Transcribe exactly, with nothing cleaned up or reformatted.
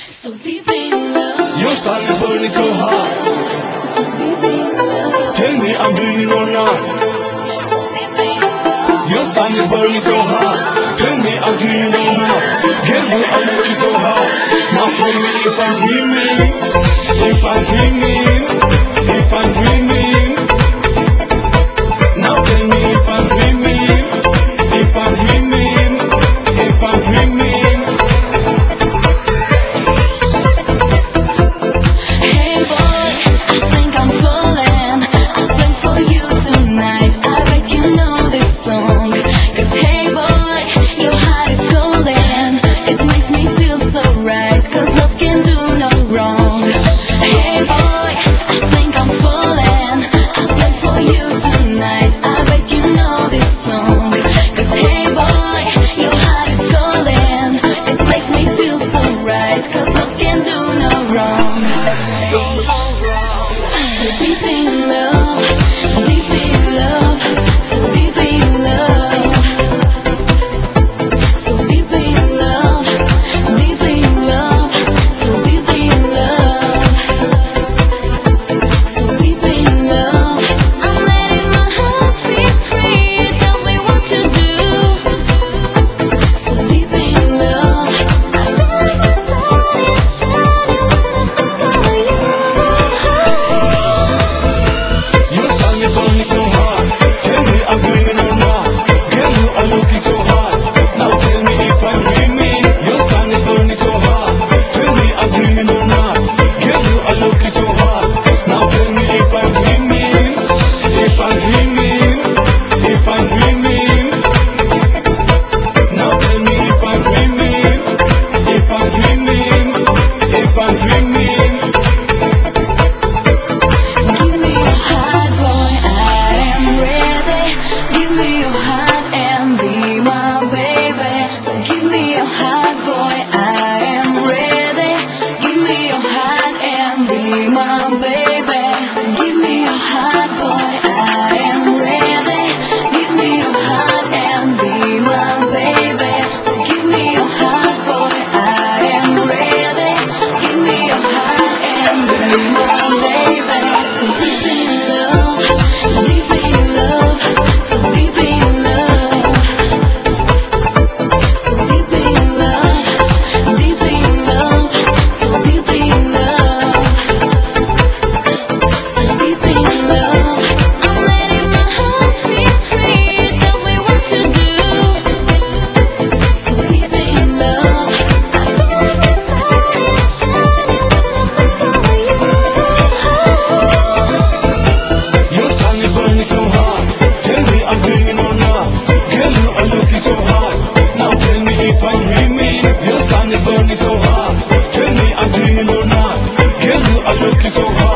So deep in love. Your sun is burning so hot. So deep in love. Tell me I'm dreaming or not. So deep in love. Your sun is burning so hot. Tell me I'm dreaming or not. Girl, you are looking so hot. Now tell me if I'm dreaming, if I'm dreaming, if I'm dreaming. Now tell me if I'm dreaming, if I'm dreaming, if I'm dreaming. Hey boy, I think I'm falling. I'll play for you tonight. I bet you know this song. 'Cause hey boy, your heart is golden. It makes me feel so right. 'Cause love can do no wrong. Hey boy, I think I'm falling. I'll play for you tonight. I bet you know this song. 'Cause hey boy, your heart is golden. It makes me feel so right. 'Cause love can do no wrong. So deep in love, deep in love, so deep in love, so deep in love, deep in love, so deep in love, so deep in love. I'm letting my heart speak free. Tell me what to do. So deep in love, I feel like the sun is shining when I think of you. Your sun is burning so hot. Tell me I'm dreaming or not. Girl, you are looking so hot. Now tell me if I'm dreaming. Your sun is burning so hot. Tell me I'm dreaming or not. Girl, you are looking so hot. Now tell me if I'm dreaming. If I'm dreaming. If I'm dreaming. Now tell me if I'm dreaming. If I'm dreaming. If I'm dreaming. Give me your heart, boy, I am ready. Give me your heart and be my baby. So give me your heart, boy, I am ready. Give me your heart and be my baby. Give me your heart, boy, I am ready. Give me your heart and be my baby. So give me your heart, boy, I am ready. Give me your heart and be my baby. So deep in love, deep in love, so deep in love, so deep in love, deep in love, so deep in love, so deep in love. I'm letting my heart speak free. Tell me what to do. So deep in love, I feel like the sun is shining when I think of you. Your sun is burning so hot. Tell me I'm dreaming or not. Girl, you are looking so hot. Now tell me if I'm dreaming. Your sun is burning so hot. Tell me I'm dreaming or not. Girl, you are looking so hot.